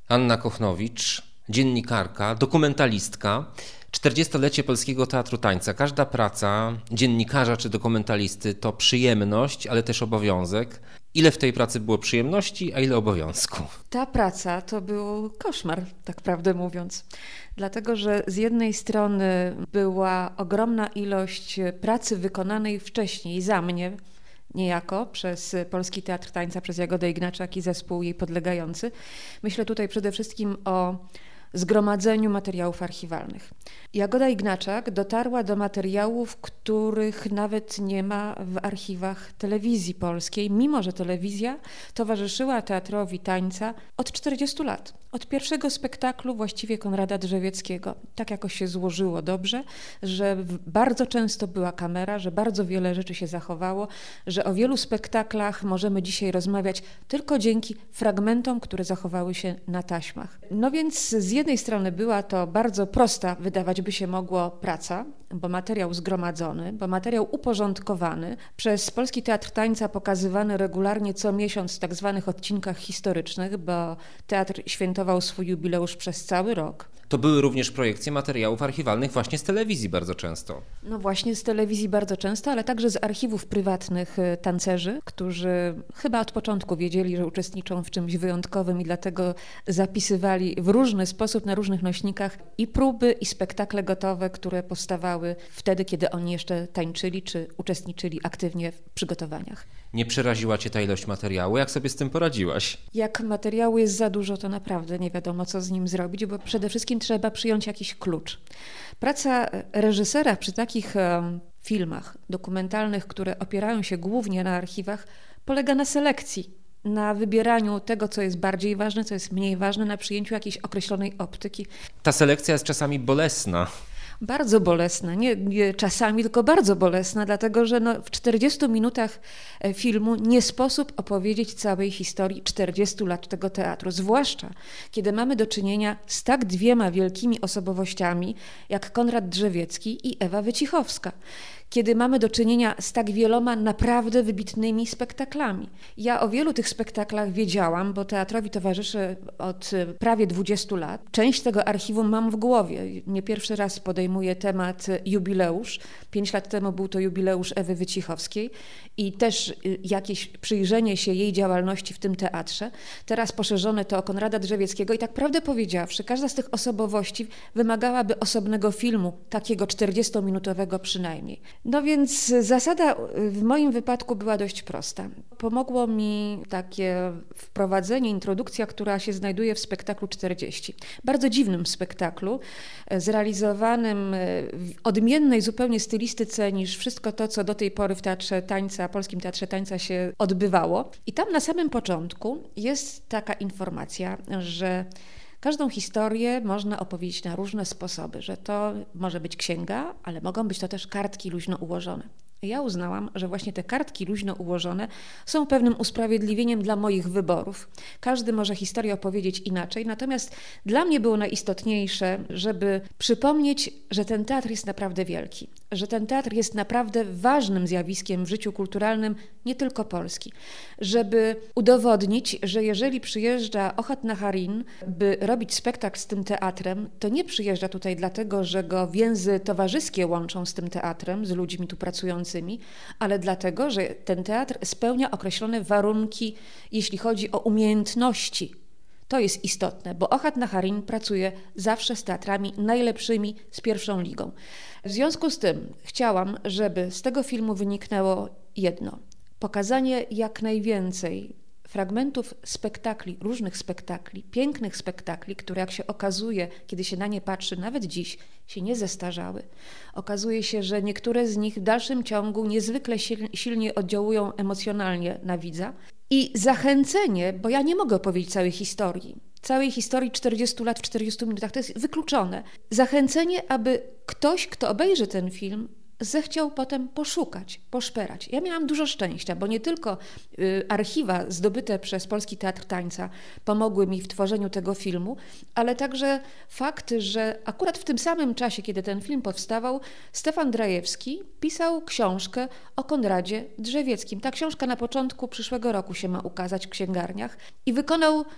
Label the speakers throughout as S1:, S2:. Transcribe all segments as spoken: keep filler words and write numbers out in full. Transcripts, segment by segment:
S1: Anna Kochnowicz, dziennikarka, dokumentalistka, czterdziestolecie Polskiego Teatru Tańca. Każda praca dziennikarza czy dokumentalisty to przyjemność, ale też obowiązek. Ile w tej pracy było przyjemności, a ile obowiązku?
S2: Ta praca to był koszmar, tak prawdę mówiąc. Dlatego, że z jednej strony była ogromna ilość pracy wykonanej wcześniej za mnie, niejako przez Polski Teatr Tańca, przez Jagodę Ignaczak i zespół jej podlegający. Myślę tutaj przede wszystkim o zgromadzeniu materiałów archiwalnych. Jagoda Ignaczak dotarła do materiałów, których nawet nie ma w archiwach telewizji polskiej, mimo że telewizja towarzyszyła Teatrowi Tańca od czterdziestu lat. Od pierwszego spektaklu właściwie Konrada Drzewieckiego. Tak jakoś się złożyło dobrze, że bardzo często była kamera, że bardzo wiele rzeczy się zachowało, że o wielu spektaklach możemy dzisiaj rozmawiać tylko dzięki fragmentom, które zachowały się na taśmach. No więc z jednej strony była to bardzo prosta, wydawać by się mogło, praca, bo materiał zgromadzony, bo materiał uporządkowany, przez Polski Teatr Tańca pokazywany regularnie co miesiąc w tak zwanych odcinkach historycznych, bo teatr świętował swój jubileusz przez cały rok.
S1: To były również projekcje materiałów archiwalnych właśnie z telewizji bardzo często.
S2: No właśnie z telewizji bardzo często, ale także z archiwów prywatnych tancerzy, którzy chyba od początku wiedzieli, że uczestniczą w czymś wyjątkowym i dlatego zapisywali w różny sposób na różnych nośnikach i próby, i spektakle gotowe, które powstawały wtedy, kiedy oni jeszcze tańczyli czy uczestniczyli aktywnie w przygotowaniach.
S1: Nie przeraziła cię ta ilość materiału? Jak sobie z tym poradziłaś?
S2: Jak materiału jest za dużo, to naprawdę nie wiadomo, co z nim zrobić, bo przede wszystkim trzeba przyjąć jakiś klucz. Praca reżysera przy takich um, filmach dokumentalnych, które opierają się głównie na archiwach, polega na selekcji, na wybieraniu tego, co jest bardziej ważne, co jest mniej ważne, na przyjęciu jakiejś określonej optyki.
S1: Ta selekcja jest czasami bolesna.
S2: Bardzo bolesna, nie, nie czasami, tylko bardzo bolesna, dlatego że no, w czterdziestu minutach filmu nie sposób opowiedzieć całej historii czterdziestu lat tego teatru, zwłaszcza kiedy mamy do czynienia z tak dwiema wielkimi osobowościami jak Konrad Drzewiecki i Ewa Wycichowska. Kiedy mamy do czynienia z tak wieloma naprawdę wybitnymi spektaklami. Ja o wielu tych spektaklach wiedziałam, bo teatrowi towarzyszę od prawie dwudziestu lat. Część tego archiwum mam w głowie. Nie pierwszy raz podejmuję temat jubileusz. Pięć lat temu był to jubileusz Ewy Wycichowskiej i też jakieś przyjrzenie się jej działalności w tym teatrze. Teraz poszerzone to o Konrada Drzewieckiego i tak prawdę powiedziawszy, każda z tych osobowości wymagałaby osobnego filmu, takiego czterdziestominutowego przynajmniej. No więc zasada w moim wypadku była dość prosta. Pomogło mi takie wprowadzenie, introdukcja, która się znajduje w spektaklu czterdzieści. Bardzo dziwnym spektaklu, zrealizowanym w odmiennej zupełnie stylistyce niż wszystko to, co do tej pory w Teatrze Tańca, Polskim Teatrze Tańca się odbywało. I tam na samym początku jest taka informacja, że każdą historię można opowiedzieć na różne sposoby, że to może być księga, ale mogą być to też kartki luźno ułożone. Ja uznałam, że właśnie te kartki luźno ułożone są pewnym usprawiedliwieniem dla moich wyborów. Każdy może historię opowiedzieć inaczej, natomiast dla mnie było najistotniejsze, żeby przypomnieć, że ten teatr jest naprawdę wielki, że ten teatr jest naprawdę ważnym zjawiskiem w życiu kulturalnym nie tylko Polski. Żeby udowodnić, że jeżeli przyjeżdża Ochat Naharin, by robić spektakl z tym teatrem, to nie przyjeżdża tutaj dlatego, że go więzy towarzyskie łączą z tym teatrem, z ludźmi tu pracującymi, ale dlatego, że ten teatr spełnia określone warunki, jeśli chodzi o umiejętności. To jest istotne, bo Ochat Naharin pracuje zawsze z teatrami najlepszymi, z pierwszą ligą. W związku z tym chciałam, żeby z tego filmu wyniknęło jedno. Pokazanie jak najwięcej fragmentów spektakli, różnych spektakli, pięknych spektakli, które jak się okazuje, kiedy się na nie patrzy, nawet dziś, się nie zestarzały. Okazuje się, że niektóre z nich w dalszym ciągu niezwykle silnie oddziałują emocjonalnie na widza. I zachęcenie, bo ja nie mogę opowiedzieć całej historii, całej historii czterdziestu lat w czterdziestu minutach, to jest wykluczone. Zachęcenie, aby ktoś, kto obejrzy ten film, zechciał potem poszukać, poszperać. Ja miałam dużo szczęścia, bo nie tylko y, archiwa zdobyte przez Polski Teatr Tańca pomogły mi w tworzeniu tego filmu, ale także fakt, że akurat w tym samym czasie, kiedy ten film powstawał, Stefan Drajewski pisał książkę o Konradzie Drzewieckim. Ta książka na początku przyszłego roku się ma ukazać w księgarniach i wykonał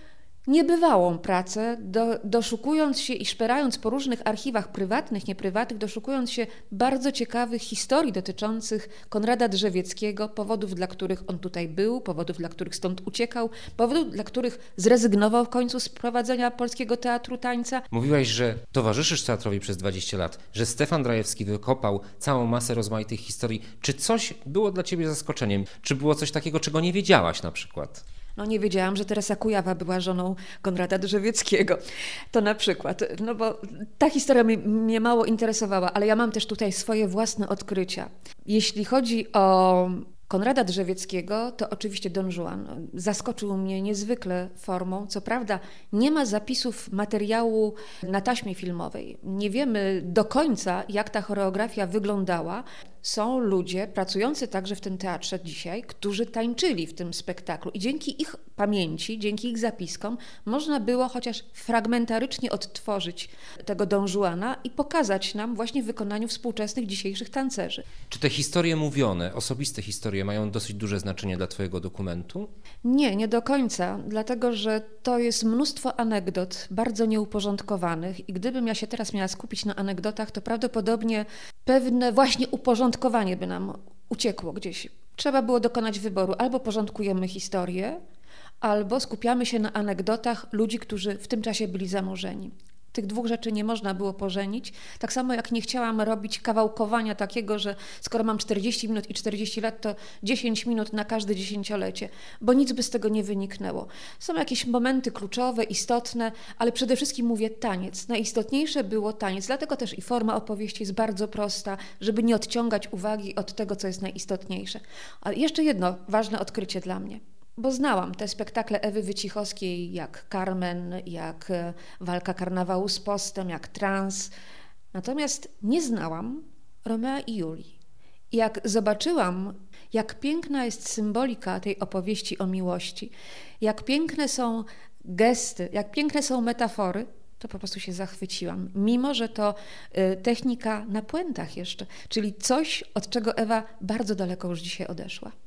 S2: niebywałą pracę, do, doszukując się i szperając po różnych archiwach prywatnych, nieprywatnych, doszukując się bardzo ciekawych historii dotyczących Konrada Drzewieckiego, powodów, dla których on tutaj był, powodów, dla których stąd uciekał, powodów, dla których zrezygnował w końcu z prowadzenia Polskiego Teatru Tańca.
S1: Mówiłaś, że towarzyszysz teatrowi przez dwadzieścia lat, że Stefan Drajewski wykopał całą masę rozmaitych historii. Czy coś było dla ciebie zaskoczeniem? Czy było coś takiego, czego nie wiedziałaś na przykład?
S2: No nie wiedziałam, że Teresa Kujawa była żoną Konrada Drzewieckiego. To na przykład, no bo ta historia mnie, mnie mało interesowała, ale ja mam też tutaj swoje własne odkrycia. Jeśli chodzi o Konrada Drzewieckiego, to oczywiście Don Juan zaskoczył mnie niezwykle formą. Co prawda nie ma zapisów materiału na taśmie filmowej. Nie wiemy do końca, jak ta choreografia wyglądała. Są ludzie pracujący także w tym teatrze dzisiaj, którzy tańczyli w tym spektaklu i dzięki ich pamięci, dzięki ich zapiskom można było chociaż fragmentarycznie odtworzyć tego Don Juana i pokazać nam właśnie w wykonaniu współczesnych dzisiejszych tancerzy.
S1: Czy te historie mówione, osobiste historie mają dosyć duże znaczenie dla twojego dokumentu?
S2: Nie, nie do końca, dlatego że to jest mnóstwo anegdot bardzo nieuporządkowanych i gdybym ja się teraz miała skupić na anegdotach, to prawdopodobnie pewne właśnie uporządkowanie by nam uciekło gdzieś. Trzeba było dokonać wyboru, albo porządkujemy historię, albo skupiamy się na anegdotach ludzi, którzy w tym czasie byli zanurzeni. Tych dwóch rzeczy nie można było pożenić. Tak samo jak nie chciałam robić kawałkowania takiego, że skoro mam czterdzieści minut i czterdzieści lat, to dziesięć minut na każde dziesięciolecie, bo nic by z tego nie wyniknęło. Są jakieś momenty kluczowe, istotne, ale przede wszystkim mówię taniec. Najistotniejsze było taniec, dlatego też i forma opowieści jest bardzo prosta, żeby nie odciągać uwagi od tego, co jest najistotniejsze. Ale jeszcze jedno ważne odkrycie dla mnie. Bo znałam te spektakle Ewy Wycichowskiej jak Carmen, jak Walka Karnawału z Postem, jak Trans. Natomiast nie znałam Romea i Julii. I jak zobaczyłam, jak piękna jest symbolika tej opowieści o miłości, jak piękne są gesty, jak piękne są metafory, to po prostu się zachwyciłam. Mimo że to y, technika na puentach jeszcze, czyli coś, od czego Ewa bardzo daleko już dzisiaj odeszła.